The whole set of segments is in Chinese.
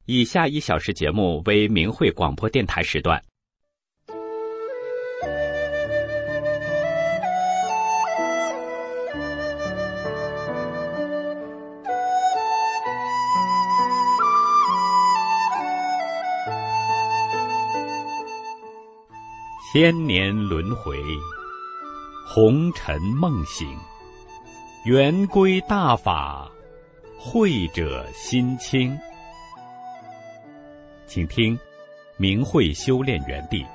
以下1小时节目为明慧广播电台时段。千年轮回，红尘梦醒，圆规大法，慧者心清。请听明慧修炼园地。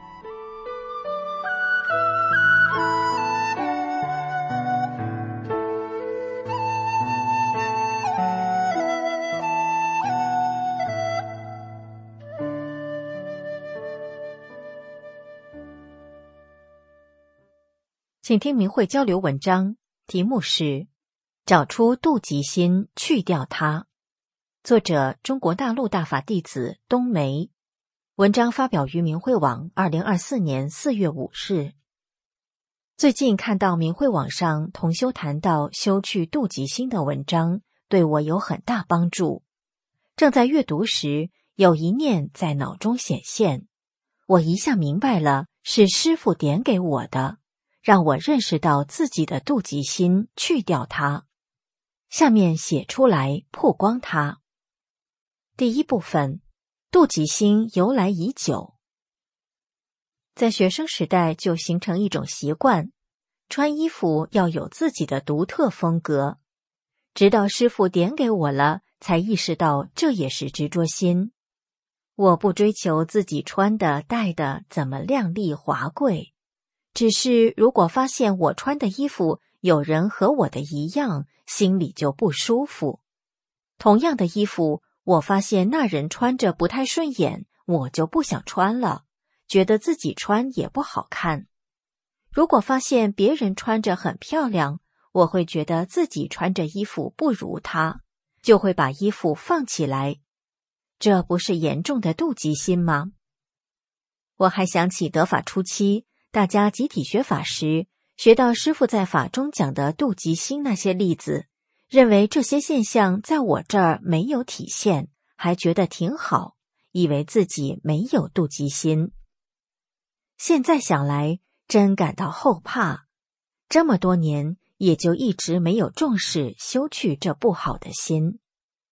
请听明慧交流文章，题目是找出妒忌心，去掉它。作者中国大陆大法弟子冬梅。文章发表于明慧网2024年4月5日。最近看到明慧网上同修谈到修去妒忌心的文章，对我有很大帮助。正在阅读时，有一念在脑中显现，我一下明白了，是师父点给我的，让我认识到自己的妒忌心，去掉它。下面写出来，曝光它。第一部分，妒忌心由来已久。在学生时代就形成一种习惯，穿衣服要有自己的独特风格。直到师父点给我了，才意识到这也是执着心。我不追求自己穿的戴的怎么靓丽华贵，只是如果发现我穿的衣服有人和我的一样，心里就不舒服。同样的衣服，我发现那人穿着不太顺眼，我就不想穿了，觉得自己穿也不好看。如果发现别人穿着很漂亮，我会觉得自己穿着衣服不如他，就会把衣服放起来。这不是严重的妒忌心吗？我还想起得法初期，大家集体学法时，学到师父在法中讲的妒忌心那些例子，认为这些现象在我这儿没有体现，还觉得挺好，以为自己没有妒忌心。现在想来，真感到后怕。这么多年，也就一直没有重视修去这不好的心。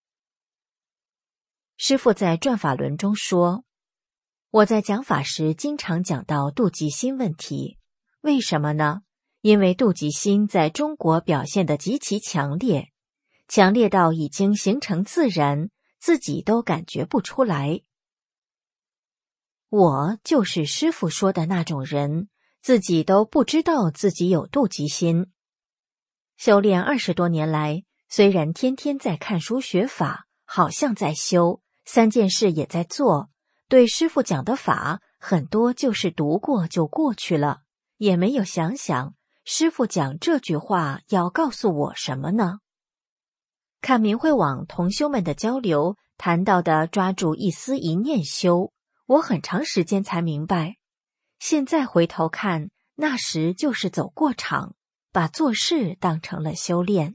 师父在转法轮中说，我在讲法时经常讲到妒忌心问题，为什么呢？因为妒忌心在中国表现得极其强烈，强烈到已经形成自然，自己都感觉不出来。我就是师父说的那种人，自己都不知道自己有妒忌心。修炼20多年来，虽然天天在看书学法，好像在修，3件事也在做，对师父讲的法很多就是读过就过去了，也没有想想师父讲这句话要告诉我什么呢？看明慧网同修们的交流，谈到的抓住一丝一念修，我很长时间才明白。现在回头看，那时就是走过场，把做事当成了修炼。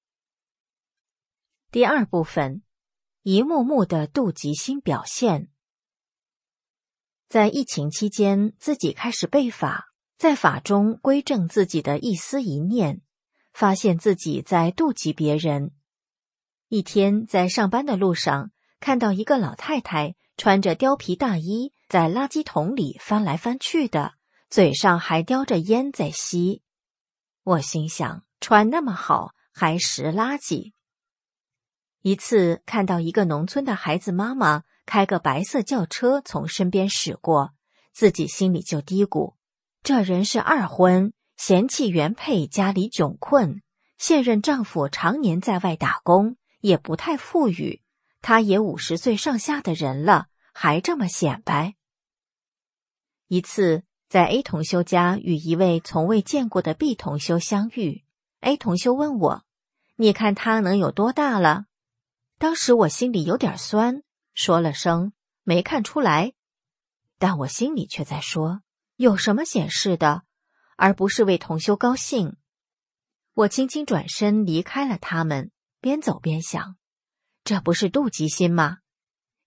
第二部分，一幕幕的妒忌心表现。在疫情期间，自己开始背法，在法中归正自己的一丝一念，发现自己在妒忌别人。一天在上班的路上，看到一个老太太穿着貂皮大衣，在垃圾桶里翻来翻去的，嘴上还叼着烟在吸。我心想，穿那么好，还拾垃圾。一次看到一个农村的孩子妈妈开个白色轿车从身边驶过，自己心里就嘀咕，这人是2婚，嫌弃原配家里窘困，现任丈夫常年在外打工，也不太富裕，他也50岁上下的人了，还这么显摆。一次在 A 同修家与一位从未见过的 B 同修相遇， A 同修问我，你看他能有多大了？当时我心里有点酸，说了声没看出来，但我心里却在说，有什么显示的，而不是为同修高兴。我轻轻转身离开了他们，边走边想，这不是妒忌心吗？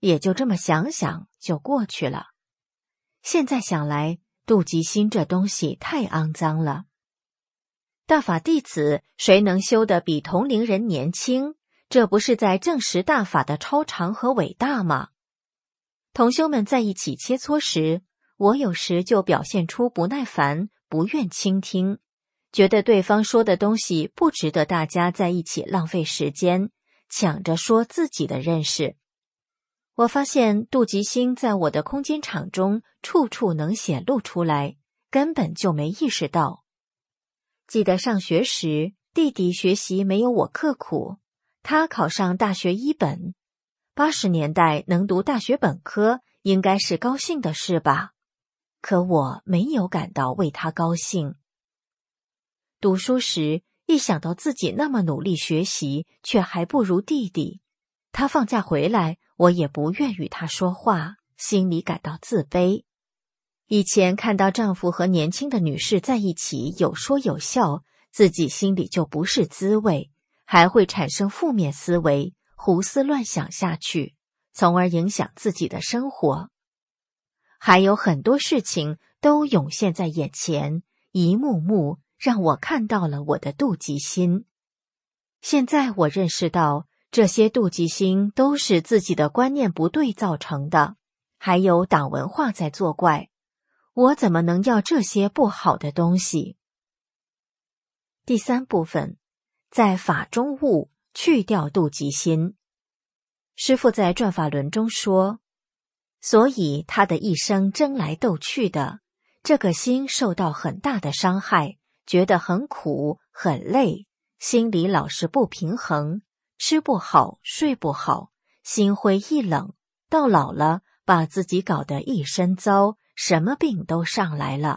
也就这么想想就过去了。现在想来，妒忌心这东西太肮脏了。大法弟子谁能修得比同龄人年轻？这不是在证实大法的超常和伟大吗？同修们在一起切磋时，我有时就表现出不耐烦，不愿倾听，觉得对方说的东西不值得大家在一起浪费时间，抢着说自己的认识。我发现妒忌心在我的空间场中处处能显露出来，根本就没意识到。记得上学时，弟弟学习没有我刻苦，他考上大学一本。80年代能读大学本科应该是高兴的事吧？可我没有感到为他高兴。读书时，一想到自己那么努力学习，却还不如弟弟，他放假回来，我也不愿与他说话，心里感到自卑。以前看到丈夫和年轻的女士在一起有说有笑，自己心里就不是滋味，还会产生负面思维，胡思乱想下去，从而影响自己的生活。还有很多事情都涌现在眼前，一幕幕让我看到了我的妒忌心。现在我认识到，这些妒忌心都是自己的观念不对造成的，还有党文化在作怪。我怎么能要这些不好的东西？第3部分，在法中悟，去掉妒忌心。师父在转法轮中说，所以他的一生争来斗去的，这个心受到很大的伤害，觉得很苦很累，心里老是不平衡，吃不好睡不好，心灰意冷，到老了把自己搞得一身糟，什么病都上来了。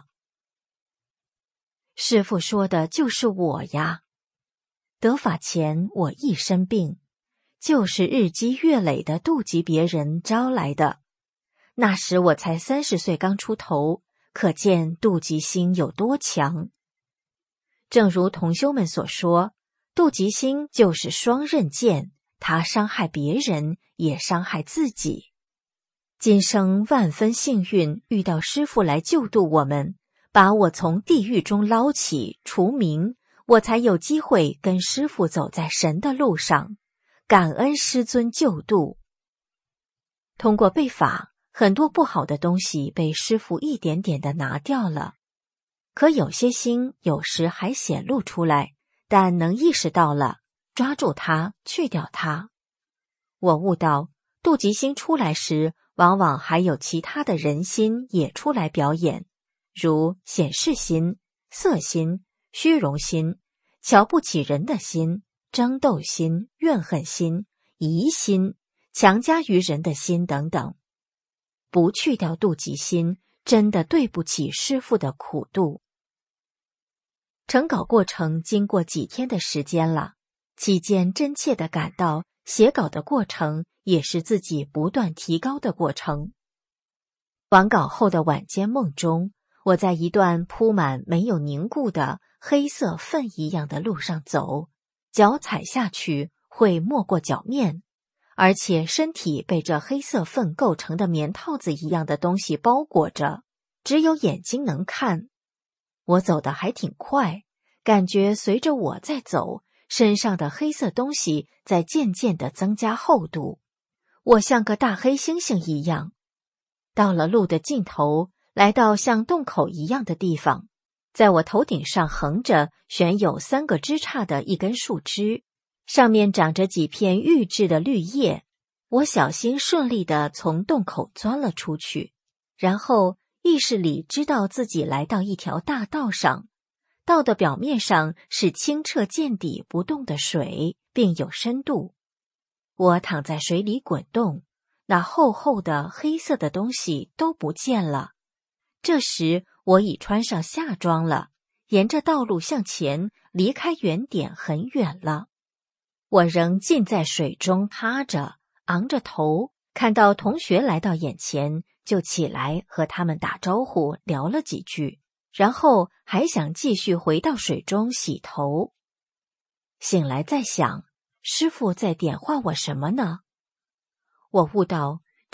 师父说的就是我呀。得法前我一身病，就是日积月累的妒忌别人招来的。那时我才30岁刚出头，可见妒忌心有多强。正如同修们所说，妒忌心就是双刃剑，它伤害别人，也伤害自己。今生万分幸运，遇到师父来救度我们，把我从地狱中捞起，除名，我才有机会跟师父走在神的路上，感恩师尊救度。通过背法，很多不好的东西被师父一点点地拿掉了，可有些心有时还显露出来，但能意识到了，抓住它，去掉它。我悟到，妒忌心出来时，往往还有其他的人心也出来表演，如显示心、色心、虚荣心、瞧不起人的心、争斗心、怨恨心、疑心、强加于人的心等等。不去掉妒忌心，真的对不起师父的苦度。成稿过程经过几天的时间了，期间真切地感到写稿的过程也是自己不断提高的过程。完稿后的晚间梦中，我在一段铺满没有凝固的黑色粪一样的路上走，脚踩下去会没过脚面，而且身体被这黑色粪构成的棉套子一样的东西包裹着，只有眼睛能看。我走得还挺快，感觉随着我在走，身上的黑色东西在渐渐地增加厚度，我像个大黑猩猩一样。到了路的尽头，来到像洞口一样的地方，在我头顶上横着悬有3个枝杈的一根树枝，上面长着几片预制的绿叶。我小心顺利地从洞口钻了出去，然后意识里知道自己来到一条大道上，道的表面上是清澈见底不动的水，并有深度。我躺在水里滚动，那厚厚的黑色的东西都不见了。这时我已穿上夏装了，沿着道路向前，离开原点很远了。我仍浸在水中趴着，昂着头，看到同学来到眼前，就起来和他们打招呼，聊了几句，然后还想继续回到水中洗头。醒来再想，师父在点化我什么呢？我悟到，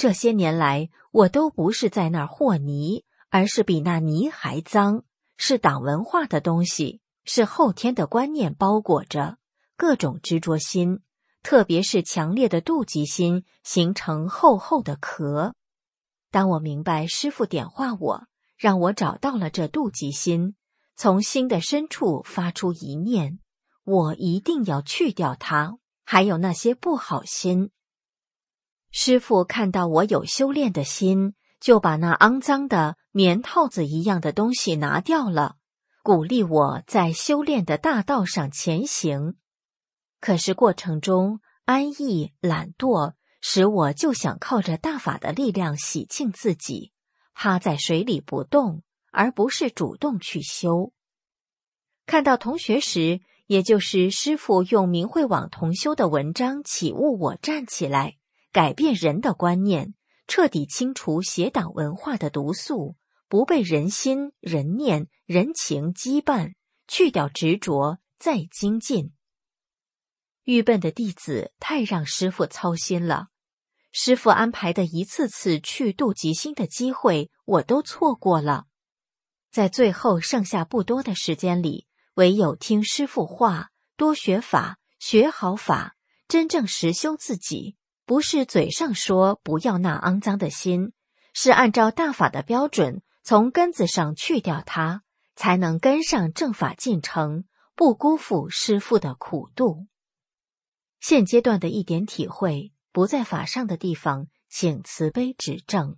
这些年来，我都不是在那儿和泥，而是比那泥还脏，是党文化的东西，是后天的观念包裹着各种执着心，特别是强烈的妒忌心，形成厚厚的壳。当我明白师父点化我，让我找到了这妒忌心，从心的深处发出一念，我一定要去掉它，还有那些不好心。师父看到我有修炼的心，就把那肮脏的棉套子一样的东西拿掉了，鼓励我在修炼的大道上前行。可是过程中安逸懒惰，使我就想靠着大法的力量洗净自己，趴在水里不动，而不是主动去修。看到同学时，也就是师父用明慧网同修的文章启悟我站起来，改变人的观念，彻底清除邪党文化的毒素，不被人心、人念、人情羁绊，去掉执着，再精进。愚笨的弟子太让师父操心了，师父安排的一次次去度己心的机会，我都错过了。在最后剩下不多的时间里，唯有听师父话，多学法，学好法，真正实修自己，不是嘴上说不要那肮脏的心，是按照大法的标准，从根子上去掉它，才能跟上正法进程，不辜负师父的苦度。现阶段的一点体会，不在法上的地方，请慈悲指正。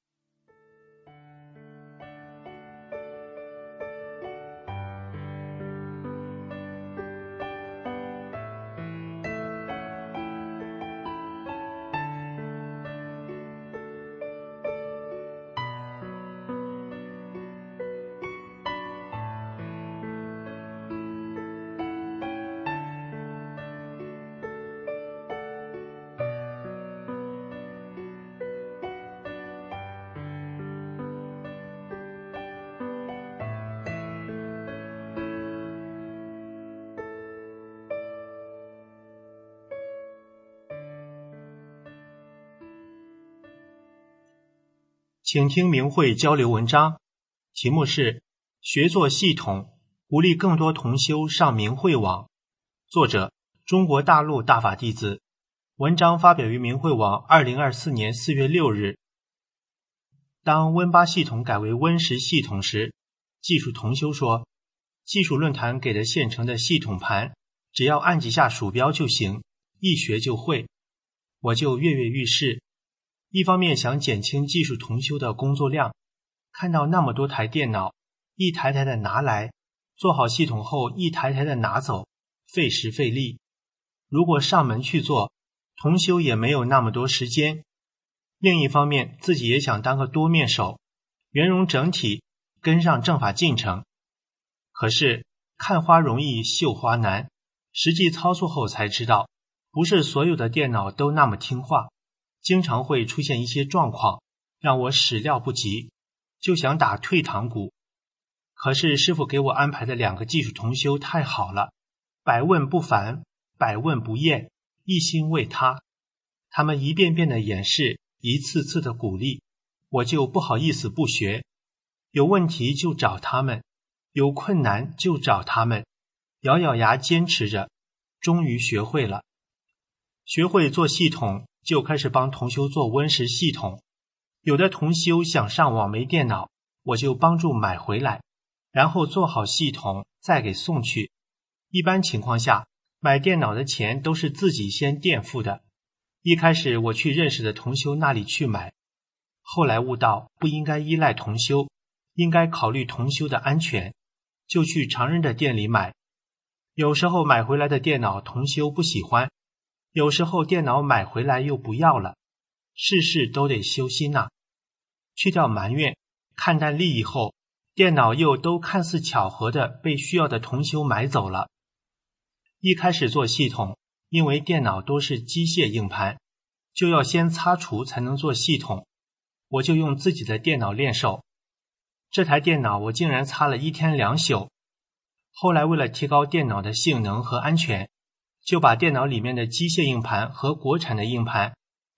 请听明慧交流文章，题目是学做系统，鼓励更多同修上明慧网。作者中国大陆大法弟子，文章发表于明慧网2024年4月6日。当温8系统改为温10系统时，技术同修说，技术论坛给的现成的系统盘，只要按几下鼠标就行，一学就会。我就跃跃欲试，一方面想减轻技术同修的工作量，看到那么多台电脑，一台台的拿来，做好系统后一台台的拿走，费时费力。如果上门去做，同修也没有那么多时间。另一方面，自己也想当个多面手，圆融整体，跟上正法进程。可是看花容易绣花难，实际操作后才知道，不是所有的电脑都那么听话，经常会出现一些状况，让我始料不及，就想打退堂鼓。可是师父给我安排的2个技术同修太好了，百问不烦，百问不厌，一心为他。他们一遍遍的演示，一次次的鼓励，我就不好意思不学。有问题就找他们，有困难就找他们，咬咬牙坚持着，终于学会了。学会做系统，就开始帮同修做温10系统。有的同修想上网没电脑，我就帮助买回来，然后做好系统再给送去。一般情况下，买电脑的钱都是自己先垫付的。一开始我去认识的同修那里去买，后来悟到不应该依赖同修，应该考虑同修的安全，就去常人的店里买。有时候买回来的电脑同修不喜欢，有时候电脑买回来又不要了，事事都得修心呐。去掉埋怨，看淡利益后，电脑又都看似巧合的被需要的同修买走了。一开始做系统，因为电脑都是机械硬盘，就要先擦除才能做系统，我就用自己的电脑练手。这台电脑我竟然擦了1天2宿。后来为了提高电脑的性能和安全，就把电脑里面的机械硬盘和国产的硬盘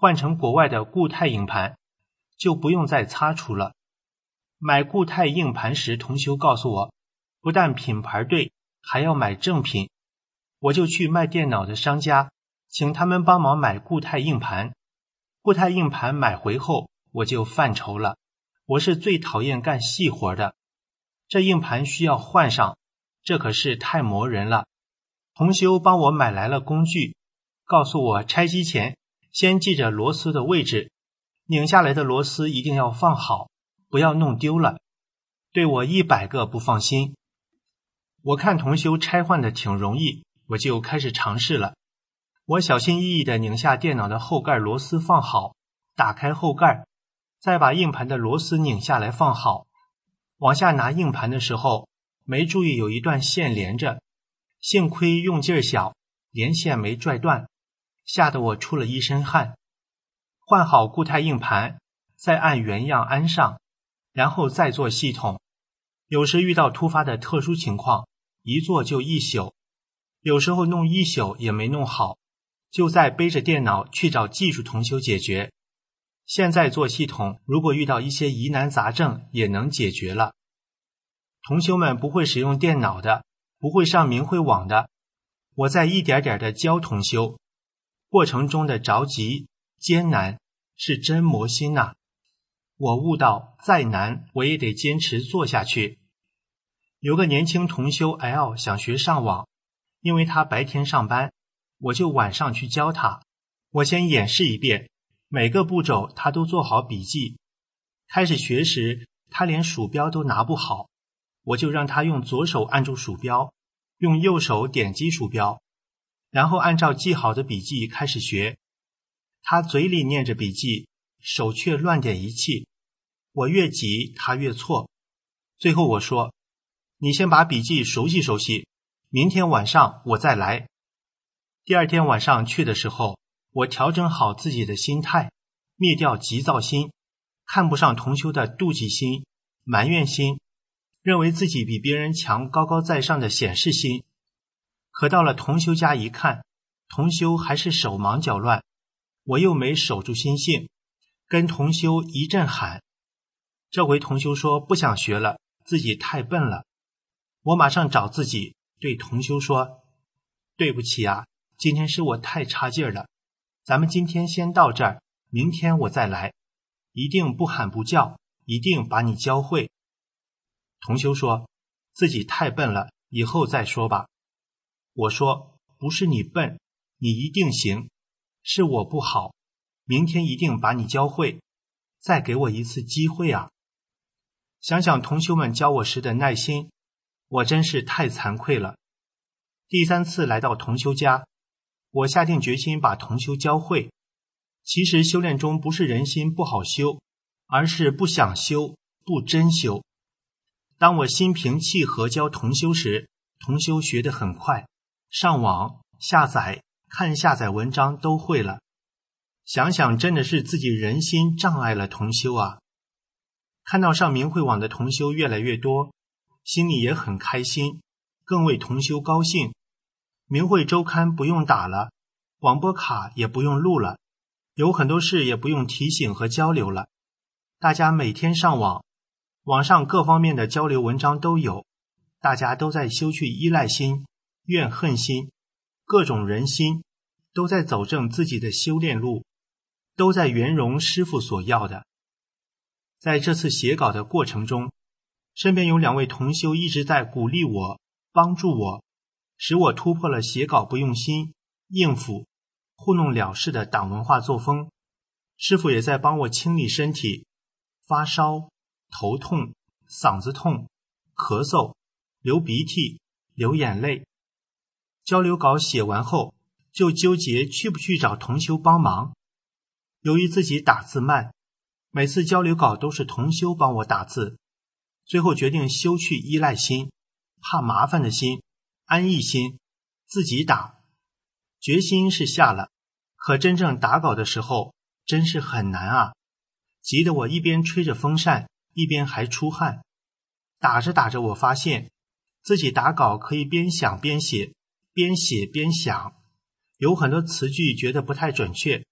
换成国外的固态硬盘，就不用再擦除了。买固态硬盘时，同修告诉我，不但品牌对，还要买正品。我就去卖电脑的商家，请他们帮忙买固态硬盘。固态硬盘买回后，我就犯愁了。我是最讨厌干细活的，这硬盘需要换上，这可是太磨人了。同修帮我买来了工具，告诉我拆机前先记着螺丝的位置，拧下来的螺丝一定要放好，不要弄丢了，对我100个不放心。我看同修拆换的挺容易，我就开始尝试了。我小心翼翼地拧下电脑的后盖螺丝放好，打开后盖，再把硬盘的螺丝拧下来放好。往下拿硬盘的时候，没注意有一段线连着，幸亏用劲小，连线没拽断，吓得我出了一身汗。换好固态硬盘，再按原样安上，然后再做系统。有时遇到突发的特殊情况，一做就一宿，有时候弄一宿也没弄好，就再背着电脑去找技术同修解决。现在做系统，如果遇到一些疑难杂症也能解决了。同修们不会使用电脑的，不会上明慧网的，我在一点点的教同修，过程中的着急艰难是真磨心呐。我悟到再难我也得坚持做下去。有个年轻同修 L 想学上网，因为他白天上班，我就晚上去教他。我先演示一遍，每个步骤他都做好笔记。开始学时他连鼠标都拿不好，我就让他用左手按住鼠标，用右手点击鼠标，然后按照记好的笔记开始学。他嘴里念着笔记，手却乱点一气，我越急他越错。最后我说，你先把笔记熟悉熟悉，明天晚上我再来。第二天晚上去的时候，我调整好自己的心态，灭掉急躁心，看不上同修的妒忌心、埋怨心，认为自己比别人强高高在上的显示心。可到了同修家一看，同修还是手忙脚乱，我又没守住心性，跟同修一阵喊。这回同修说不想学了，自己太笨了。我马上找自己，对同修说，对不起啊，今天是我太差劲了，咱们今天先到这儿，明天我再来，一定不喊不叫，一定把你教会。同修说自己太笨了，以后再说吧。我说不是你笨，你一定行，是我不好，明天一定把你教会，再给我一次机会啊。想想同修们教我时的耐心，我真是太惭愧了。第3次来到同修家，我下定决心把同修教会。其实修炼中不是人心不好修，而是不想修，不真修。当我心平气和教同修时，同修学得很快，上网下载看下载文章都会了。想想真的是自己人心障碍了同修啊。看到上明慧网的同修越来越多，心里也很开心，更为同修高兴。明慧周刊不用打了，广播卡也不用录了，有很多事也不用提醒和交流了。大家每天上网，网上各方面的交流文章都有，大家都在修去依赖心、怨恨心，各种人心，都在走正自己的修炼路，都在圆融师父所要的。在这次写稿的过程中，身边有2位同修一直在鼓励我、帮助我，使我突破了写稿不用心、应付、糊弄了事的党文化作风。师父也在帮我清理身体，发烧、头痛、嗓子痛、咳嗽、流鼻涕、流眼泪。交流稿写完后，就纠结去不去找同修帮忙。由于自己打字慢，每次交流稿都是同修帮我打字，最后决定修去依赖心、怕麻烦的心、安逸心，自己打。决心是下了，可真正打稿的时候真是很难啊，急得我一边吹着风扇，一边还出汗。打着打着，我发现自己打稿可以边想边写，边写边想，有很多词句觉得不太准确，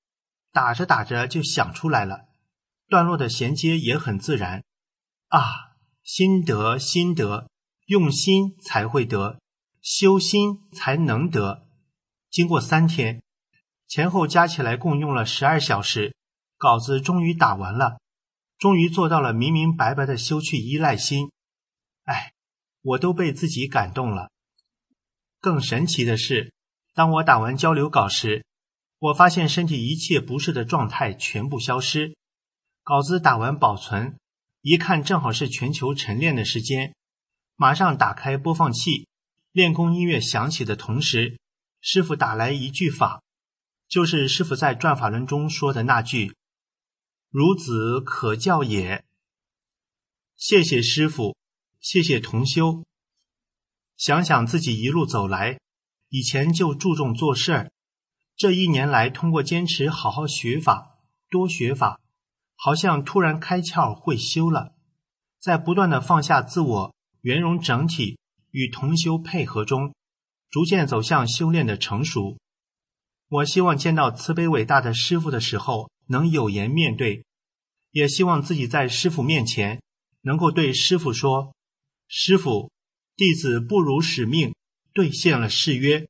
打着打着就想出来了，段落的衔接也很自然。啊，心得心得，用心才会得，修心才能得。经过3天，前后加起来共用了12小时，稿子终于打完了，终于做到了明明白白的修去依赖心。哎，我都被自己感动了。更神奇的是，当我打完交流稿时，我发现身体一切不适的状态全部消失。稿子打完保存，一看正好是全球晨练的时间，马上打开播放器，练功音乐响起的同时，师父打来一句法，就是师父在转法轮中说的那句孺子可教也。谢谢师父，谢谢同修。想想自己一路走来，以前就注重做事儿，这1年来通过坚持好好学法，多学法，好像突然开窍会修了，在不断的放下自我，圆融整体，与同修配合中，逐渐走向修炼的成熟。我希望见到慈悲伟大的师父的时候能有颜面对，也希望自己在师父面前能够对师父说，师父，弟子不辱使命，兑现了誓约。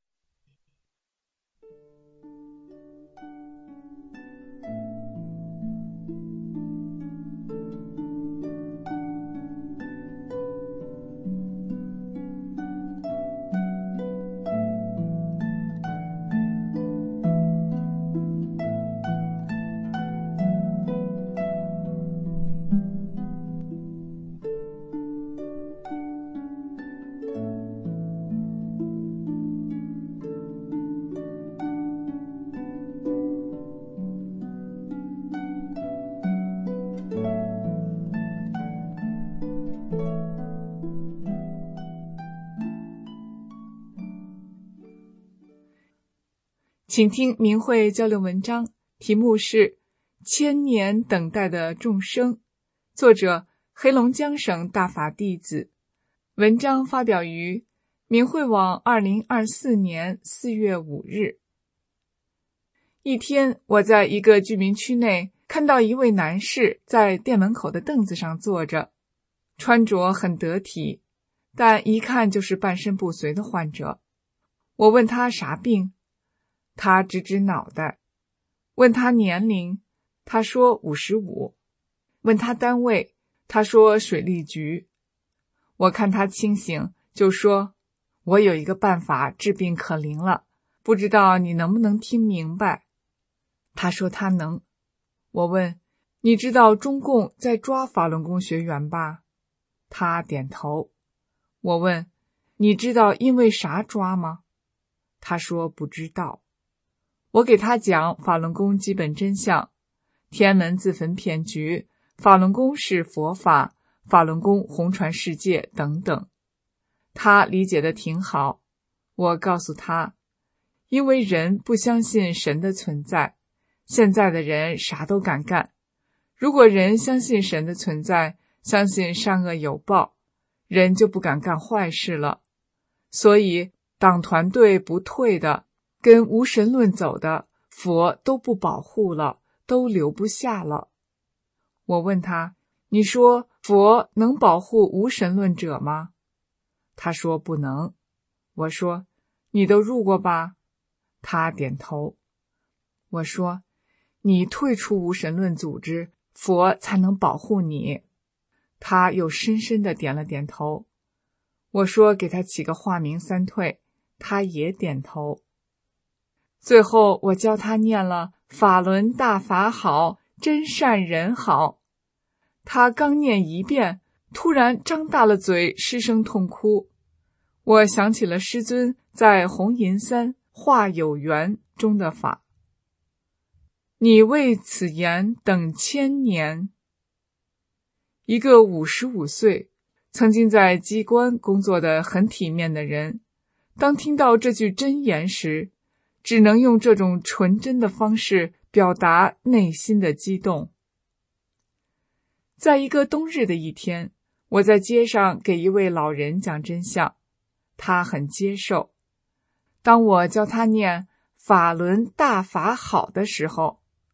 请听明慧交流文章，题目是千年等待的众生，作者黑龙江省大法弟子。文章发表于明慧网2024年4月5日。一天，我在一个居民区内看到一位男士在店门口的凳子上坐着，穿着很得体，但一看就是半身不遂的患者。我问他啥病，他指指脑袋。问他年龄，他说55。问他单位，他说水利局。我看他清醒，就说，我有一个办法治病可灵了，不知道你能不能听明白。他说他能。我问，你知道中共在抓法轮功学员吧？他点头。我问，你知道因为啥抓吗？他说不知道。我给他讲法轮功基本真相，天门自焚骗局，法轮功是佛法，法轮功红传世界等等。他理解得挺好。我告诉他，因为人不相信神的存在，现在的人啥都敢干。如果人相信神的存在，相信善恶有报，人就不敢干坏事了。所以党团队不退的，跟无神论走的，佛都不保护了，都留不下了。我问他，你说佛能保护无神论者吗？他说不能。我说，你都入过吧？他点头。我说，你退出无神论组织，佛才能保护你。他又深深地点了点头。我说给他起个化名三退，他也点头。最后我教他念了法轮大法好，真善人好。他刚念一遍，突然张大了嘴，失声痛哭。我想起了师尊在红银山化有缘中的法，你为此言等千年。一个55岁曾经在机关工作的很体面的人，当听到这句真言时，只能用这种纯真的方式表达内心的激动。在一个冬日的一天，我在街上给一位老人讲真相，他很接受。当我教他念法轮大法好的时候，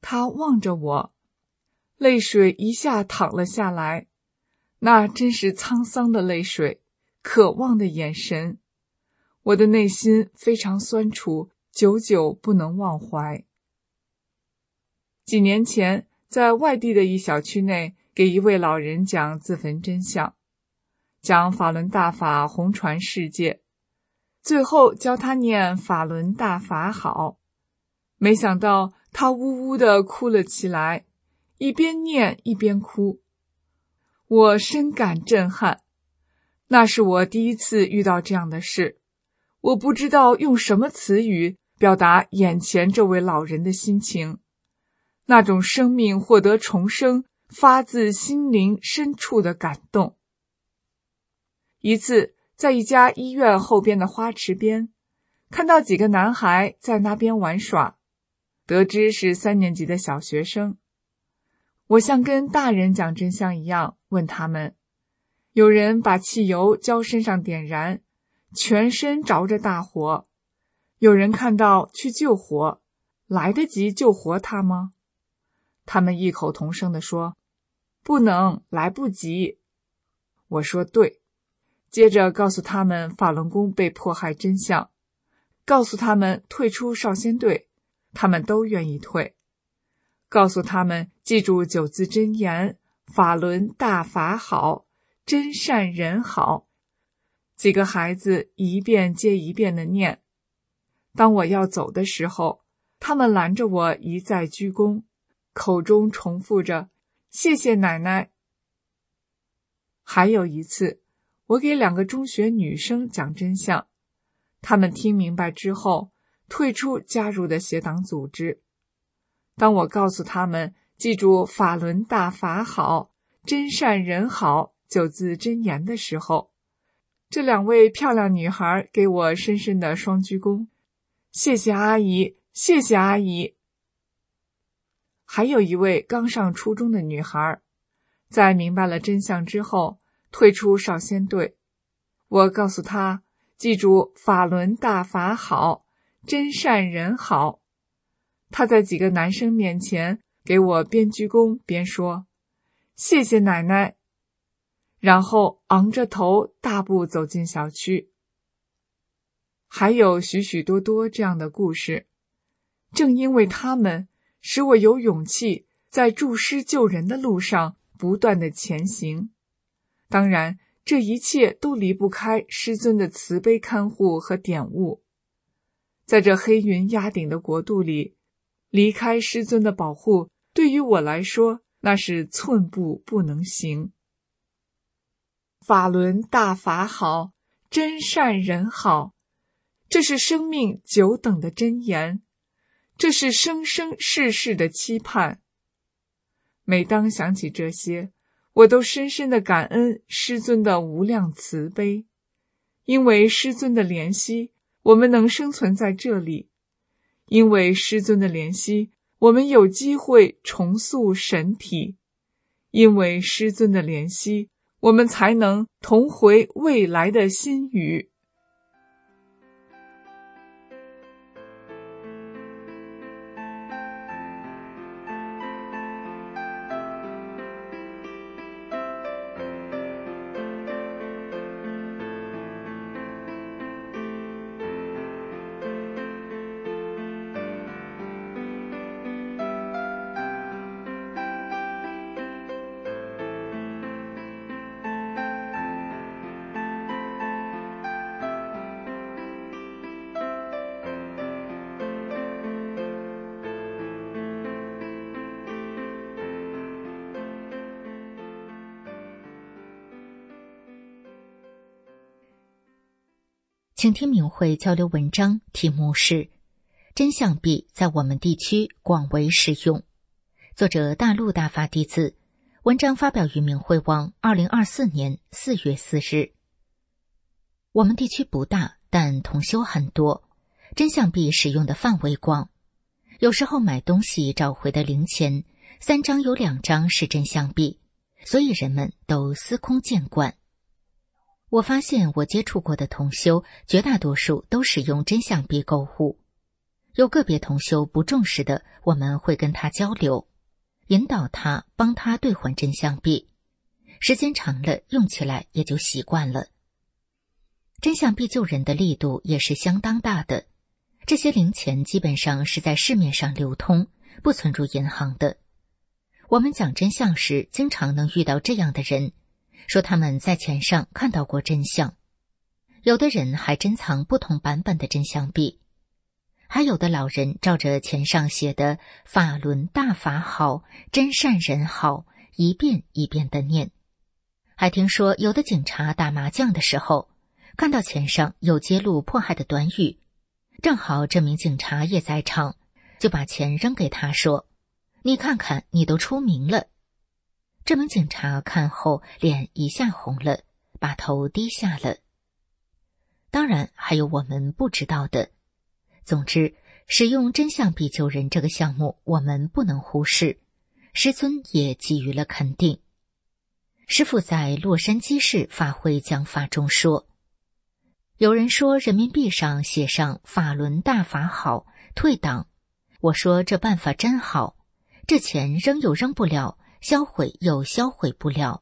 他望着我，泪水一下淌了下来，那真是沧桑的泪水，渴望的眼神。我的内心非常酸楚，久久不能忘怀。几年前，在外地的一小区内，给一位老人讲自焚真相，讲法轮大法红传世界，最后教他念法轮大法好。没想到他呜呜地哭了起来，一边念一边哭。我深感震撼，那是我第一次遇到这样的事，我不知道用什么词语表达眼前这位老人的心情，那种生命获得重生，发自心灵深处的感动。一次，在一家医院后边的花池边，看到几个男孩在那边玩耍，得知是3年级的小学生。我像跟大人讲真相一样，问他们，有人把汽油浇身上点燃，全身着着大火，有人看到去救火，来得及救活他吗？他们异口同声地说，不能，来不及。我说对，接着告诉他们法轮功被迫害真相，告诉他们退出少先队，他们都愿意退，告诉他们记住9字真言，法轮大法好，真善人好。几个孩子一遍接一遍地念。当我要走的时候，他们拦着我一再鞠躬，口中重复着谢谢奶奶。还有一次，我给2个中学女生讲真相，她们听明白之后，退出加入的邪党组织。当我告诉她们记住法轮大法好，真善人好9字真言的时候，这2位漂亮女孩给我深深的双鞠躬，谢谢阿姨，谢谢阿姨。还有一位刚上初中的女孩，在明白了真相之后，退出少先队。我告诉她记住法轮大法好，真善人好。她在几个男生面前给我边鞠躬边说谢谢奶奶，然后昂着头大步走进小区。还有许许多多这样的故事，正因为他们，使我有勇气在助师救人的路上不断地前行。当然，这一切都离不开师尊的慈悲看护和点悟。在这黑云压顶的国度里，离开师尊的保护，对于我来说，那是寸步不能行。法轮大法好，真善人好，这是生命久等的真言，这是生生世世的期盼。每当想起这些，我都深深地感恩师尊的无量慈悲，因为师尊的怜惜，我们能生存在这里；因为师尊的怜惜，我们有机会重塑神体；因为师尊的怜惜，我们才能同回未来的新语。 请听明慧交流文章，题目是真相币在我们地区广为使用，作者大陆大法弟子，文章发表于明慧网2024年4月4日。我们地区不大，但同修很多，真相币使用的范围广，有时候买东西找回的零钱3张有2张是真相币，所以人们都司空见惯。我发现我接触过的同修绝大多数都使用真相币购物， 有个别同修不重视的，我们会跟他交流，引导他，帮他兑换真相币。时间长了，用起来也就习惯了。真相币救人的力度也是相当大的，这些零钱基本上是在市面上流通，不存入银行的。我们讲真相时，经常能遇到这样的人，说他们在钱上看到过真相。有的人还珍藏不同版本的真相币，还有的老人照着钱上写的法轮大法好，真善人好，一遍一遍地念。还听说有的警察打麻将的时候，看到钱上有揭露迫害的短语，正好这名警察也在场，就把钱扔给他说，你看看，你都出名了。这名警察看后脸一下红了，把头低下了。当然还有我们不知道的。总之，使用真相币救人这个项目我们不能忽视，师尊也给予了肯定。师父在洛杉矶市法会讲法中说，有人说人民币上写上法轮大法好，退档。我说这办法真好，这钱扔又扔不了，销毁又销毁不了。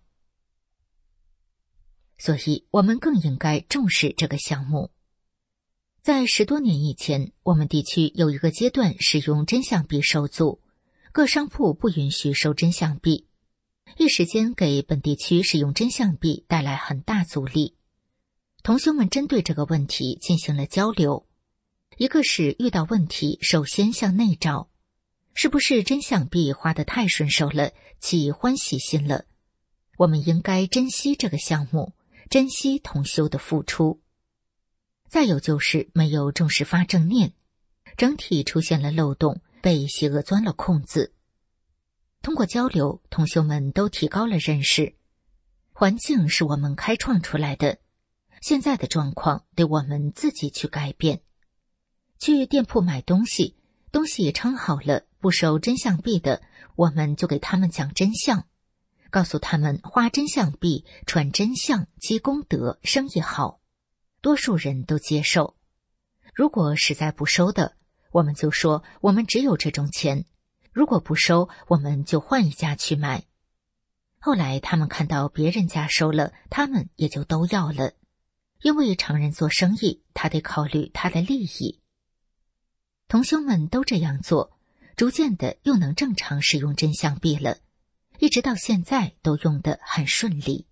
所以我们更应该重视这个项目。在10多年以前，我们地区有一个阶段使用真相币收租，各商铺不允许收真相币，一时间给本地区使用真相币带来很大阻力。同修们针对这个问题进行了交流，一个是遇到问题首先向内找，是不是真相币花得太顺手了，起欢喜心了？我们应该珍惜这个项目，珍惜同修的付出。再有就是没有重视发正念，整体出现了漏洞，被邪恶钻了空子。通过交流，同修们都提高了认识。环境是我们开创出来的，现在的状况得我们自己去改变。去店铺买东西，东西称好了，不收真相币的，我们就给他们讲真相，告诉他们花真相币传真相积功德，生意好。多数人都接受。如果实在不收的，我们就说我们只有这种钱，如果不收，我们就换一家去买。后来他们看到别人家收了，他们也就都要了。因为常人做生意，他得考虑他的利益。同修们都这样做，逐渐的又能正常使用真相币了，一直到现在都用得很顺利。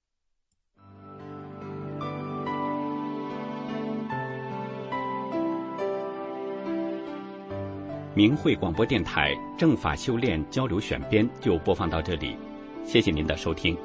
明慧广播电台正法修炼交流选编就播放到这里，谢谢您的收听。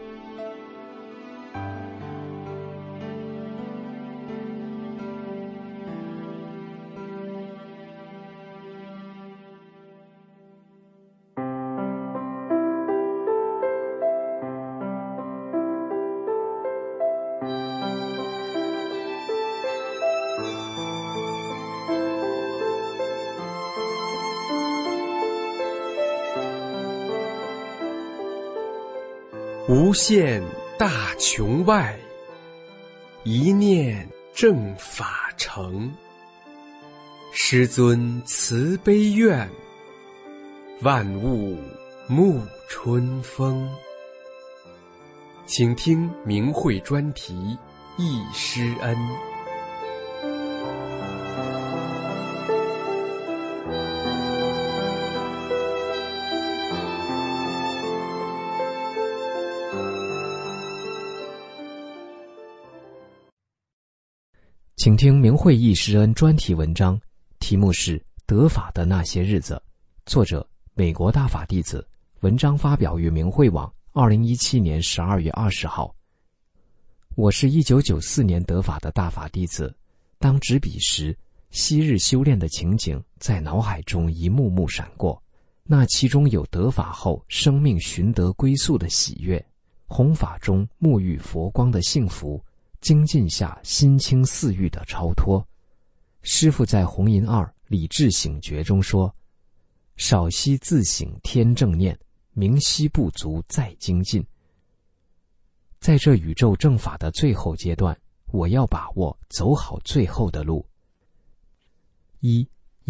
无限大穹外，一念正法成。师尊慈悲愿，万物沐春风。请听明慧专题忆师恩。 请听明慧忆师恩专题文章，题目是《得法的那些日子》，作者美国大法弟子，文章发表于明慧网2017年12月20号。我是1994年得法的大法弟子，当执笔时，昔日修炼的情景在脑海中一幕幕闪过，那其中有得法后生命寻得归宿的喜悦，弘法中沐浴佛光的幸福，精进下心清似玉的超脱。师父在弘淫2理智醒觉中说，少息自省天正念，明晰不足再精进。在这宇宙正法的最后阶段，我要把握走好最后的路。一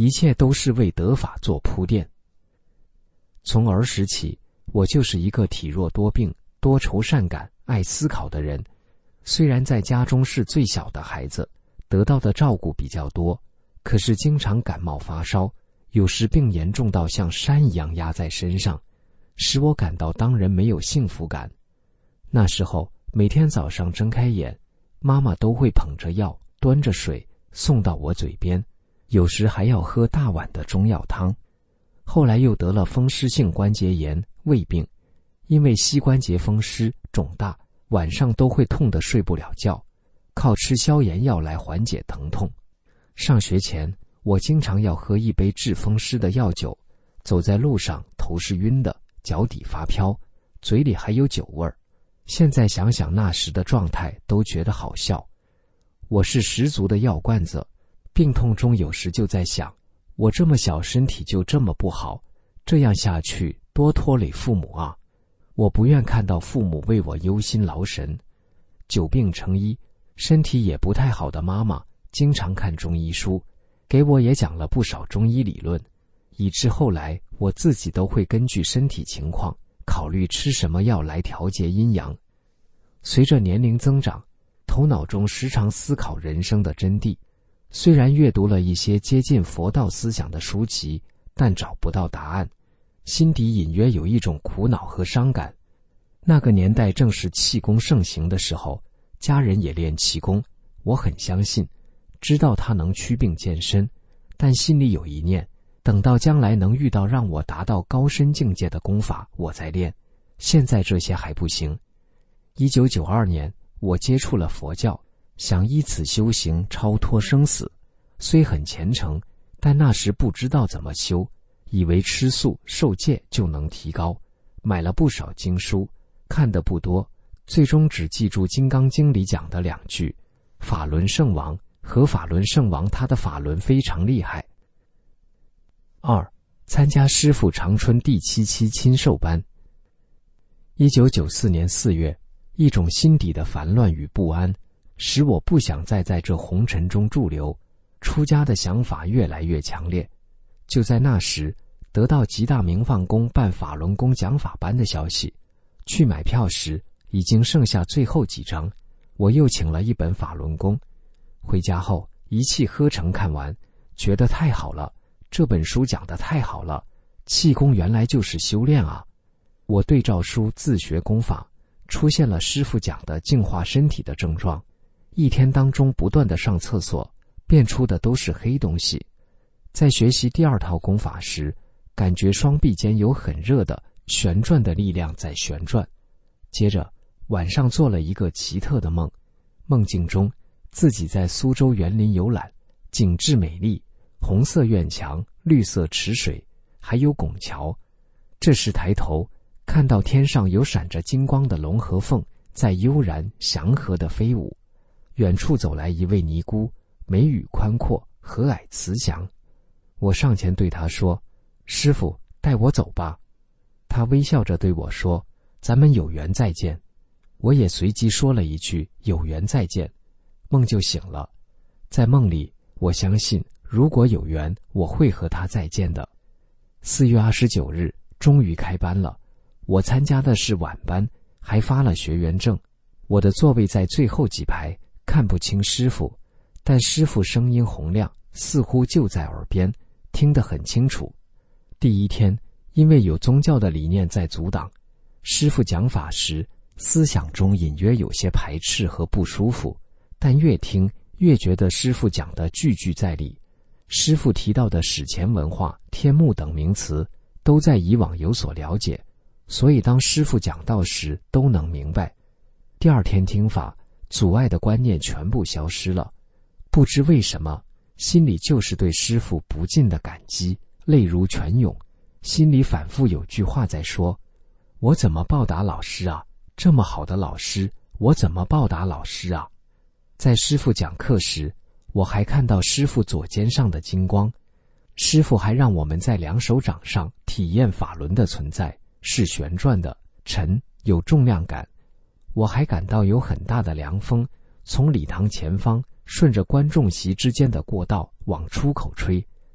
一切都是为得法做铺垫。从儿时起，我就是一个体弱多病、多愁善感、爱思考的人。虽然在家中是最小的孩子，得到的照顾比较多，可是经常感冒发烧，有时病严重到像山一样压在身上，使我感到当人没有幸福感。那时候每天早上睁开眼，妈妈都会捧着药，端着水送到我嘴边，有时还要喝大碗的中药汤。后来又得了风湿性关节炎、胃病，因为膝关节风湿肿大，晚上都会痛得睡不了觉，靠吃消炎药来缓解疼痛。上学前，我经常要喝一杯治风湿的药酒，走在路上头是晕的，脚底发飘，嘴里还有酒味儿。现在想想那时的状态，都觉得好笑。我是十足的药罐子，病痛中有时就在想，我这么小身体就这么不好，这样下去多拖累父母啊！我不愿看到父母为我忧心劳神。久病成医，身体也不太好的妈妈经常看中医书，给我也讲了不少中医理论，以致后来我自己都会根据身体情况考虑吃什么药来调节阴阳。随着年龄增长，头脑中时常思考人生的真谛，虽然阅读了一些接近佛道思想的书籍，但找不到答案，心底隐约有一种苦恼和伤感。那个年代正是气功盛行的时候，家人也练气功，我很相信，知道它能祛病健身，但心里有一念，等到将来能遇到让我达到高深境界的功法，我再练。现在这些还不行。1992年，我接触了佛教，想依此修行超脱生死，虽很虔诚，但那时不知道怎么修，以为吃素受戒就能提高，买了不少经书，看得不多，最终只记住《金刚经》里讲的2句：法轮圣王和法轮圣王他的法轮非常厉害。2. 参加师父长春第7期亲授班。1994年4月，一种心底的烦乱与不安，使我不想再在这红尘中驻留，出家的想法越来越强烈。就在那时，得到吉大明放宫办法轮功讲法班的消息，去买票时已经剩下最后几张，我又请了一本法轮功。回家后一气呵成看完，觉得太好了，这本书讲得太好了，气功原来就是修炼啊！我对照书自学功法，出现了师父讲的净化身体的症状，一天当中不断地上厕所，变出的都是黑东西。在学习第2套功法时，感觉双臂间有很热的旋转的力量在旋转。接着晚上做了一个奇特的梦，梦境中自己在苏州园林游览，景致美丽，红色院墙，绿色池水，还有拱桥。这时抬头看到天上有闪着金光的龙和凤在悠然祥和地飞舞，远处走来一位尼姑，眉宇宽阔，和蔼慈祥。我上前对他说：师父，带我走吧。他微笑着对我说：咱们有缘再见。我也随即说了一句：有缘再见。梦就醒了。在梦里，我相信如果有缘，我会和他再见的。4月29日终于开班了，我参加的是晚班，还发了学员证。我的座位在最后几排，看不清师父，但师父声音洪亮，似乎就在耳边，听得很清楚。第1天，因为有宗教的理念在阻挡，师父讲法时，思想中隐约有些排斥和不舒服，但越听越觉得师父讲的句句在理。师父提到的史前文化、天幕等名词，都在以往有所了解，所以当师父讲道时都能明白。第2天听法，阻碍的观念全部消失了，不知为什么，心里就是对师父不尽的感激，泪如泉涌，心里反复有句话在说：我怎么报答老师啊？这么好的老师，我怎么报答老师啊？在师父讲课时，我还看到师父左肩上的金光，师父还让我们在2手掌上体验法轮的存在，是旋转的，沉，有重量感。我还感到有很大的凉风从礼堂前方顺着观众席之间的过道往出口吹，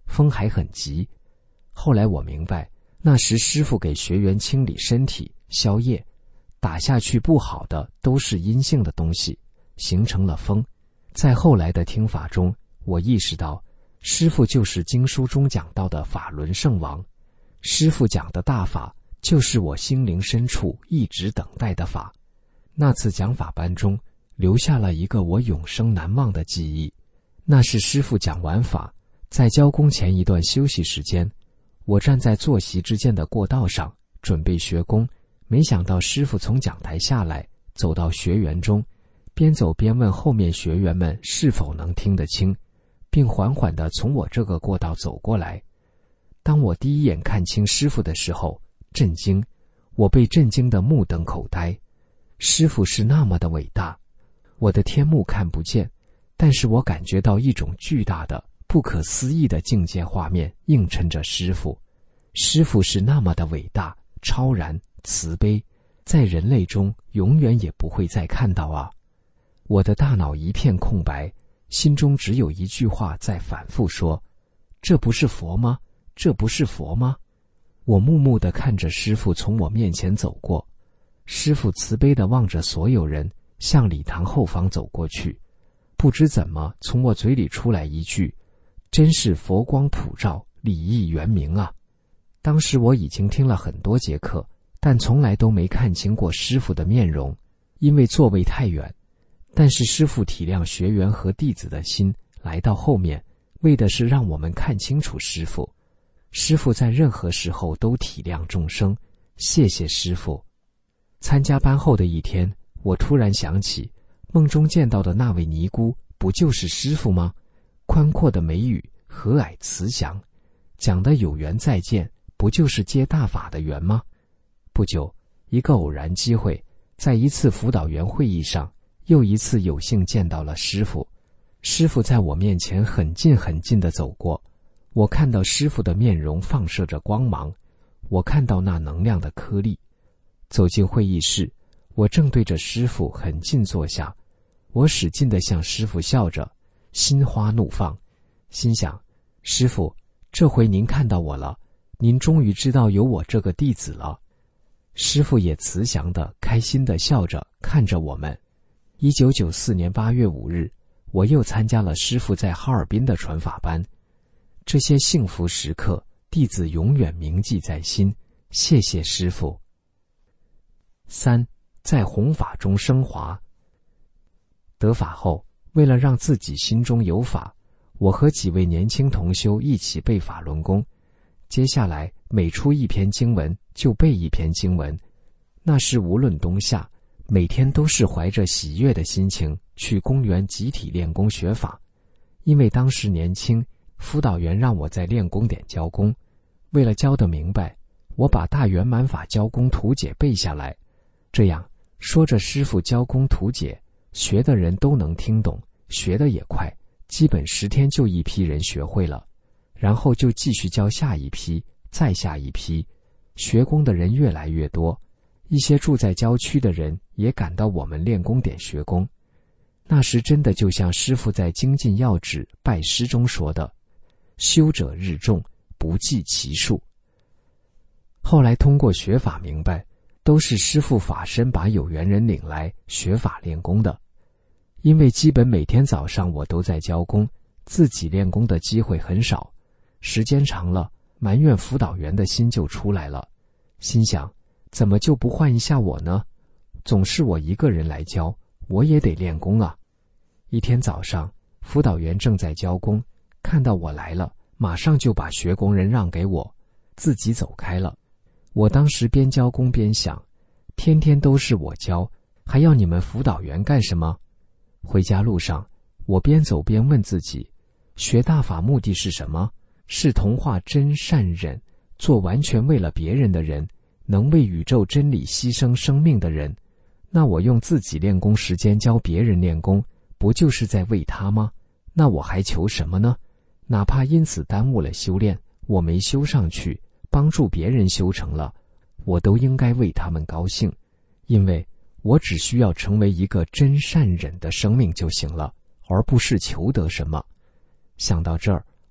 风还很急。后来我明白，那时师父给学员清理身体、消业，打下去不好的都是阴性的东西，形成了风。在后来的听法中，我意识到师父就是经书中讲到的法轮圣王，师父讲的大法就是我心灵深处一直等待的法。那次讲法班中留下了一个我永生难忘的记忆，那是师父讲完法，在交功前一段休息时间，我站在坐席之间的过道上准备学功，没想到师父从讲台下来，走到学员中，边走边问后面学员们是否能听得清，并缓缓地从我这个过道走过来。当我第一眼看清师父的时候，震惊，我被震惊得目瞪口呆。师父是那么的伟大，我的天目看不见，但是我感觉到一种巨大的、不可思议的境界画面映衬着师父。师父是那么的伟大、超然、慈悲，在人类中永远也不会再看到啊！我的大脑一片空白，心中只有一句话在反复说：这不是佛吗？这不是佛吗？我木木地看着师父从我面前走过，师父慈悲地望着所有人，向礼堂后方走过去。不知怎么从我嘴里出来一句：真是佛光普照，礼义圆明啊！当时我已经听了很多节课，但从来都没看清过师父的面容，因为座位太远。但是师父体谅学员和弟子的心，来到后面，为的是让我们看清楚师父。师父在任何时候都体谅众生，谢谢师父。参加班后的一天，我突然想起，梦中见到的那位尼姑不就是师父吗？宽阔的眉宇，和蔼慈祥，讲的有缘再见，不就是接大法的缘吗？不久，一个偶然机会，在一次辅导员会议上，又一次有幸见到了师父。师父在我面前很近很近地走过，我看到师父的面容放射着光芒，我看到那能量的颗粒。走进会议室，我正对着师父很近坐下，我使劲地向师父笑着，心花怒放，心想：师父，这回您看到我了，您终于知道有我这个弟子了。师父也慈祥地、开心地笑着看着我们。1994年8月5日，我又参加了师父在哈尔滨的传法班。这些幸福时刻，弟子永远铭记在心，谢谢师父。3. 在弘法中升华。得法后，为了让自己心中有法，我和几位年轻同修一起背法轮功。接下来每出一篇经文就背一篇经文，那是无论冬夏，每天都是怀着喜悦的心情去公园集体练功学法。因为当时年轻，辅导员让我在练功点教功，为了教得明白，我把大圆满法教功图解背下来。这样说着师父教功图解，学的人都能听懂，学得也快，基本10天就一批人学会了，然后就继续教下一批，再下一批，学功的人越来越多。一些住在郊区的人也赶到我们练功点学功。那时真的就像师父在精进要旨拜师中说的：修者日众，不计其数。后来通过学法明白，都是师父法身把有缘人领来学法练功的。因为基本每天早上我都在教功，自己练功的机会很少，时间长了，埋怨辅导员的心就出来了。心想，怎么就不换一下我呢？总是我一个人来教，我也得练功啊。一天早上，辅导员正在教功，看到我来了，马上就把学功人让给我，自己走开了。我当时边教功边想，天天都是我教，还要你们辅导员干什么？回家路上，我边走边问自己，学大法目的是什么？是同化真善忍，做完全为了别人的人，能为宇宙真理牺牲生命的人。那我用自己练功时间教别人练功，不就是在为他吗？那我还求什么呢？哪怕因此耽误了修炼，我没修上去，帮助别人修成了，我都应该为他们高兴，因为我只需要成为一个真善忍的生命就行了，而不是求得什么。想到这儿，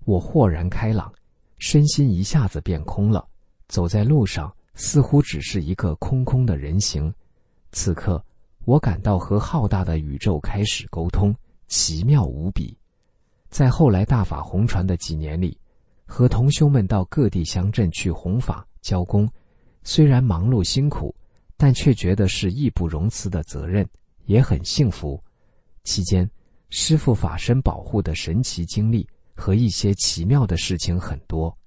我豁然开朗，身心一下子变空了，走在路上似乎只是一个空空的人形。此刻我感到和浩大的宇宙开始沟通，奇妙无比。在后来大法弘传的几年里，和同修们到各地乡镇去弘法教功，虽然忙碌辛苦，但却觉得是义不容辞的责任，也很幸福。期间师父法身保护的神奇经历和一些奇妙的事情很多。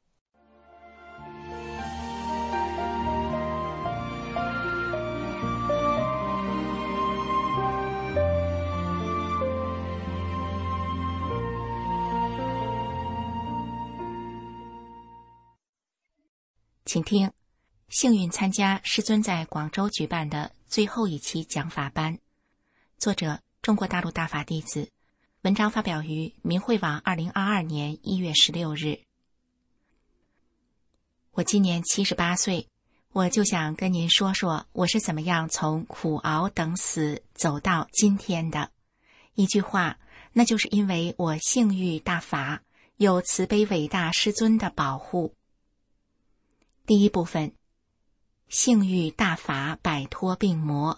请听，幸运参加师尊在广州举办的最后一期讲法班，作者中国大陆大法弟子，文章发表于明慧网2022年1月16日。我今年78岁，我就想跟您说说我是怎么样从苦熬等死走到今天的。一句话，那就是因为我幸遇大法，有慈悲伟大师尊的保护。第一部分，幸遇大法，摆脱病魔。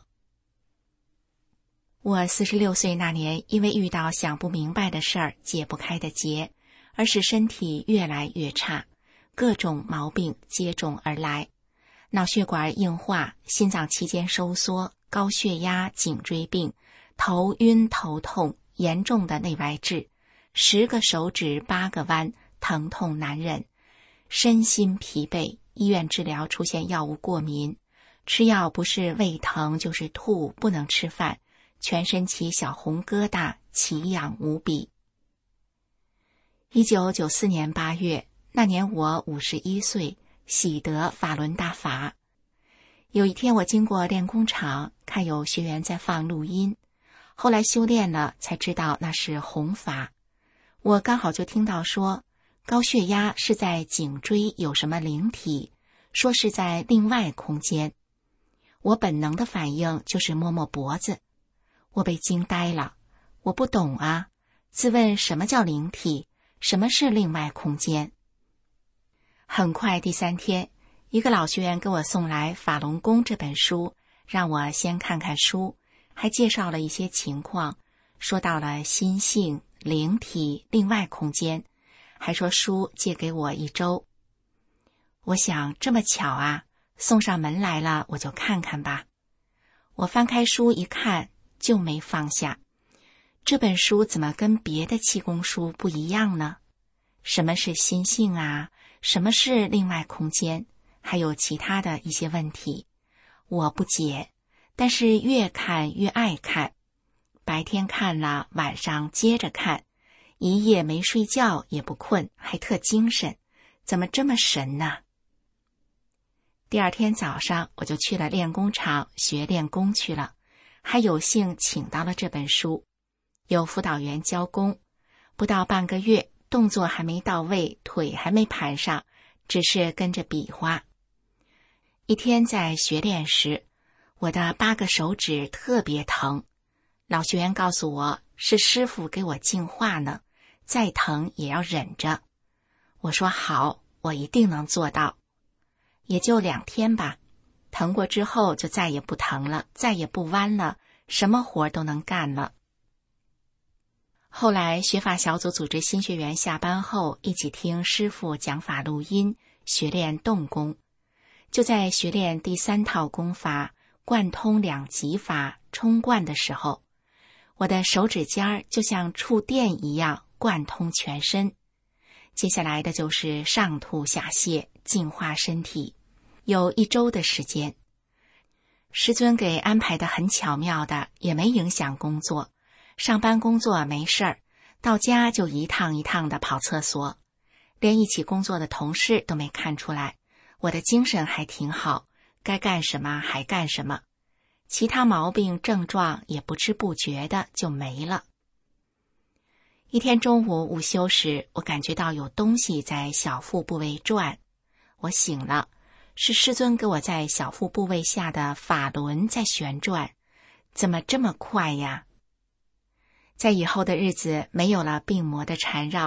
我46岁那年，因为遇到想不明白的事儿，解不开的结，而使身体越来越差，各种毛病接踵而来，脑血管硬化，心脏期间收缩，高血压，颈椎病，头晕头痛，严重的内外痔，10个手指8个弯，疼痛难忍，身心疲惫，医院治疗出现药物过敏，吃药不是胃疼就是吐，不能吃饭，全身起小红疙瘩，奇痒无比。1994年8月，那年我51岁，喜得法轮大法。有一天我经过练功场，看有学员在放录音，后来修炼了才知道那是弘法。我刚好就听到说高血压是在颈椎有什么灵体，说是在另外空间。我本能的反应就是摸摸脖子，我被惊呆了，我不懂啊，自问什么叫灵体，什么是另外空间。很快第3天，一个老学员给我送来《法轮功》这本书，让我先看看书，还介绍了一些情况，说到了心性、灵体、另外空间，还说书借给我1周。我想这么巧啊，送上门来了，我就看看吧。我翻开书一看，就没放下。这本书怎么跟别的气功书不一样呢？什么是心性啊？什么是另外空间？还有其他的一些问题，我不解，但是越看越爱看。白天看了，晚上接着看，一夜没睡觉也不困，还特精神，怎么这么神呢？第2天早上我就去了练功场学练功去了，还有幸请到了这本书，有辅导员教功，不到半个月，动作还没到位，腿还没盘上，只是跟着比划。一天在学练时，我的8个手指特别疼，老学员告诉我是师父给我净化呢，再疼也要忍着。我说好，我一定能做到。也就2天吧，疼过之后就再也不疼了，再也不弯了，什么活都能干了。后来学法小组组织新学员下班后一起听师父讲法录音，学练动功。就在学练第3套功法贯通2极法冲贯的时候，我的手指尖就像触电一样贯通全身。接下来的就是上吐下泻，净化身体，有1周的时间。师尊给安排的很巧妙的，也没影响工作。上班工作没事儿，到家就一趟一趟的跑厕所，连一起工作的同事都没看出来，我的精神还挺好，该干什么还干什么，其他毛病症状也不知不觉的就没了。一天中午午休时，我感觉到有东西在小腹部位转，我醒了，是师尊给我在小腹部位下的法轮在旋转，怎么这么快呀？在以后的日子没有了病魔的缠绕，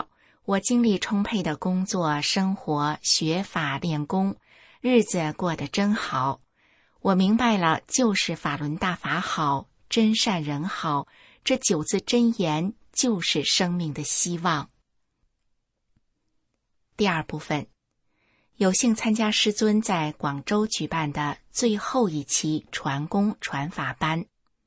我精力充沛的工作、生活、学法、练功，日子过得真好。我明白了，就是法轮大法好，真善人好，这9字真言就是生命的希望。第二部分，有幸参加师尊在广州举办的最后一期传功传法班。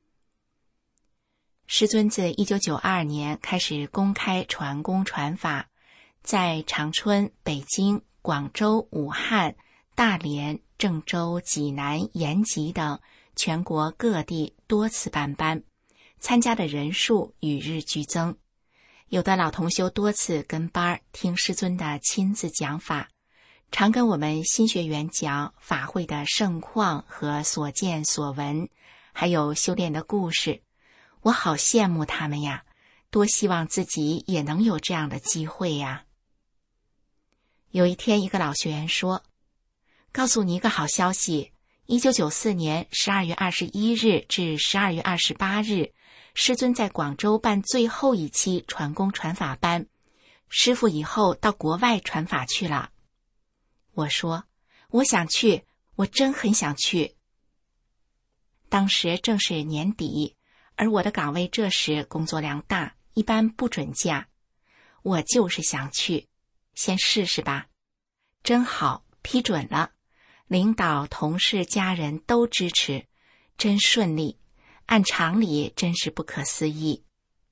师尊自1992年开始公开传功传法，在长春、北京、广州、武汉、大连、郑州、济南、延吉等全国各地多次办班，参加的人数与日俱增。有的老同修多次跟班听师尊的亲自讲法，常跟我们新学员讲法会的盛况和所见所闻，还有修炼的故事。我好羡慕他们呀，多希望自己也能有这样的机会呀。有一天，一个老学员说，告诉你一个好消息，1994年12月21日至12月28日，师尊在广州办最后一期传功传法班，师父以后到国外传法去了。我说，我想去，我真很想去。当时正是年底，而我的岗位这时工作量大，一般不准假。我就是想去，先试试吧。真好，批准了。领导、同事、家人都支持，真顺利。按常理真是不可思议。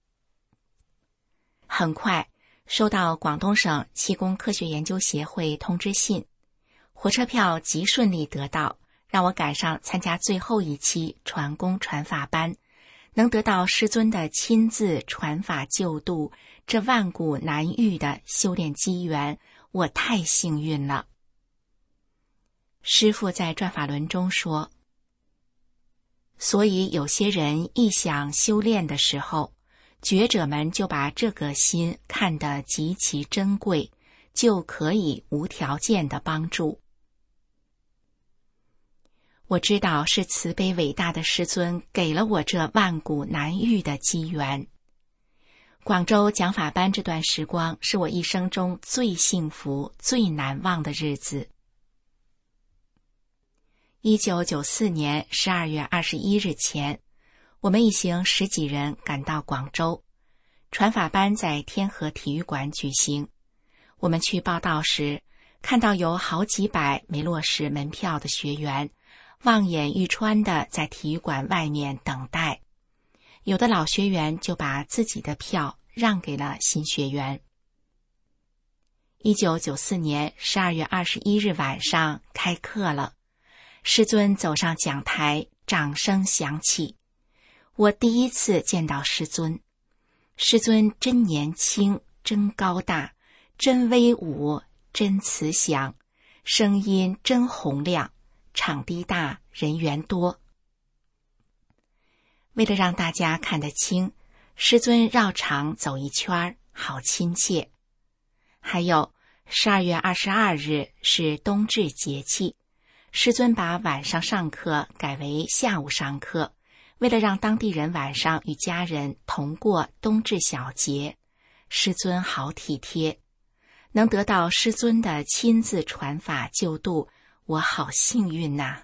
很快收到广东省气功科学研究协会通知信，火车票极顺利得到，让我赶上参加最后一期传功传法班，能得到师尊的亲自传法救度，这万古难遇的修炼机缘，我太幸运了。师父在转法轮中说，所以有些人一想修炼的时候，觉者们就把这个心看得极其珍贵，就可以无条件的帮助。我知道是慈悲伟大的师尊给了我这万古难遇的机缘。广州讲法班这段时光是我一生中最幸福、最难忘的日子。1994年12月21日前，我们一行10几人赶到广州，传法班在天河体育馆举行。我们去报到时，看到有好几百没落实门票的学员，望眼欲穿的在体育馆外面等待。有的老学员就把自己的票让给了新学员。1994年12月21日晚上开课了，师尊走上讲台，掌声响起。我第一次见到师尊，师尊真年轻，真高大，真威武，真慈祥，声音真洪亮，场地大，人员多。为了让大家看得清，师尊绕场走一圈，好亲切。还有12月22日是冬至节气，师尊把晚上上课改为下午上课，为了让当地人晚上与家人同过冬至小节，师尊好体贴。能得到师尊的亲自传法救度，我好幸运呐！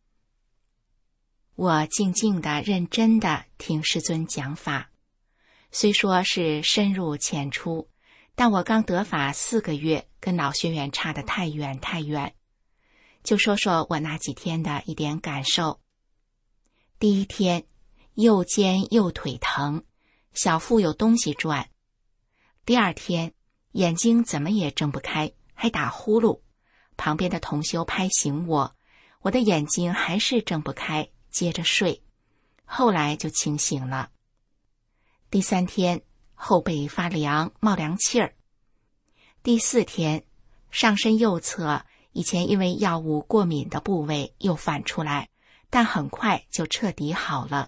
我静静地、认真地听师尊讲法，虽说是深入浅出，但我刚得法4个月，跟老学员差得太远太远。就说说我那几天的一点感受。第一天，右肩右腿疼，小腹有东西转。第二天，眼睛怎么也睁不开，还打呼噜。旁边的同修拍醒我，我的眼睛还是睁不开，接着睡。后来就清醒了。第3天，后背发凉，冒凉气儿。第4天，上身右侧以前因为药物过敏的部位又反出来，但很快就彻底好了。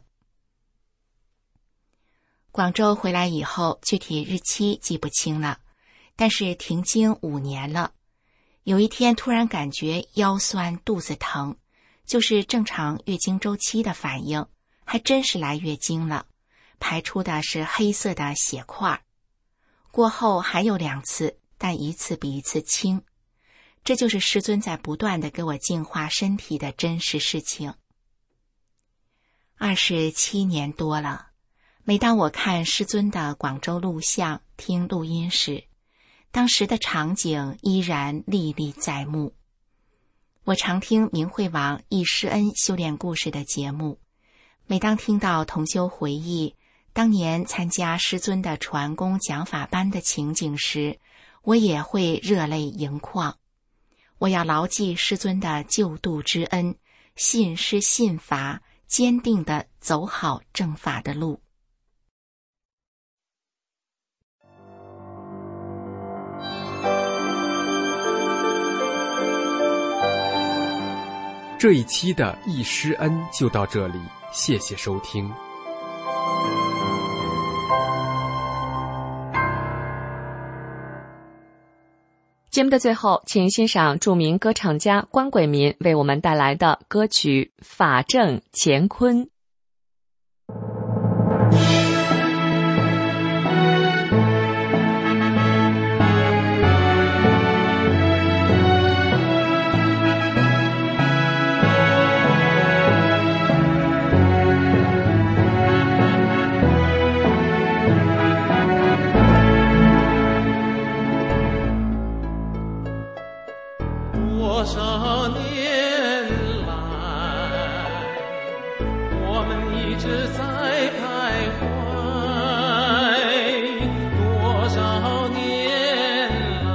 广州回来以后，具体日期记不清了，但是停经5年了。有一天突然感觉腰酸肚子疼，就是正常月经周期的反应，还真是来月经了，排出的是黑色的血块。 过后还有2次，但一次比一次轻。这就是师尊在不断地给我净化身体的真实事情。27年多了，每当我看师尊的广州录像、听录音时，当时的场景依然历历在目。我常听明慧网易师恩修炼故事的节目，每当听到同修回忆当年参加师尊的传功讲法班的情景时，我也会热泪盈眶。我要牢记师尊的救度之恩，信师信法，坚定地走好正法的路。 这一期的易师恩就到这里，谢谢收听。 节目的最后，请欣赏著名歌唱家关贵民为我们带来的歌曲《法正乾坤》。 多少年来，我们一直在徘徊，多少年来，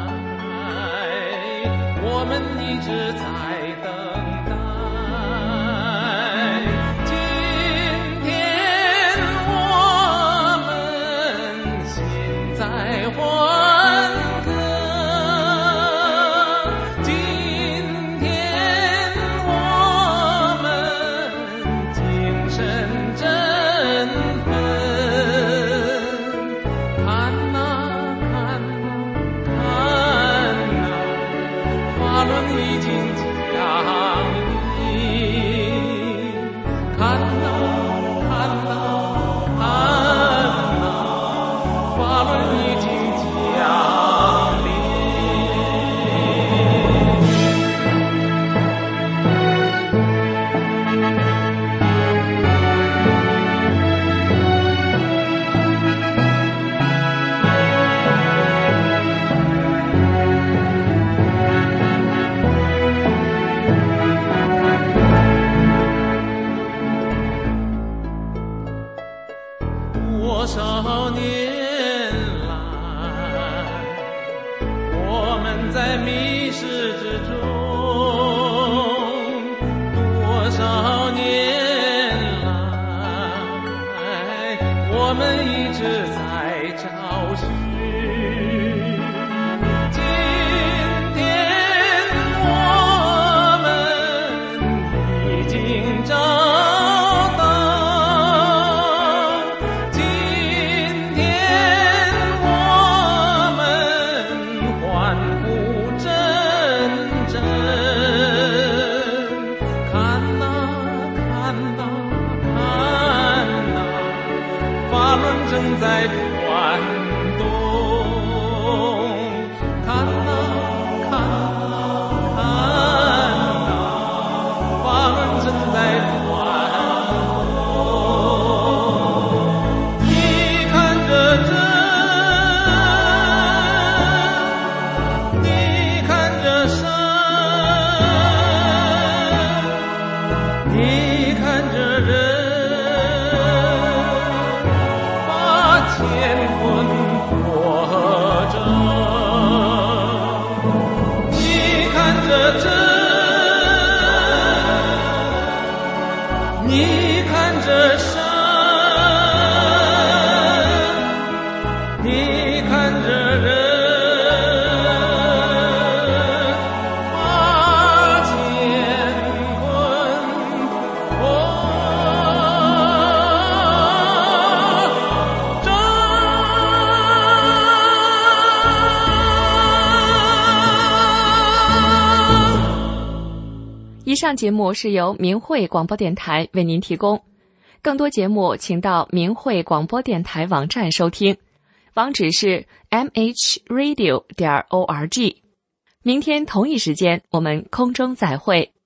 我们一直在等待。今天我们心在欢歌，多少年来，我们在迷失之中，多少年来，我们一直在找寻。今天我们已经找到，正在转动，看呐看呐看呐，法轮正在转动。你看着真，你看着神，你看着人。乾坤活着，你看着真，你看着神，你看着人，把乾坤活。 以上节目是由明慧广播电台为您提供，更多节目请到明慧广播电台网站收听。 网址是 mhradio.org。明天同一时间，我们空中再会。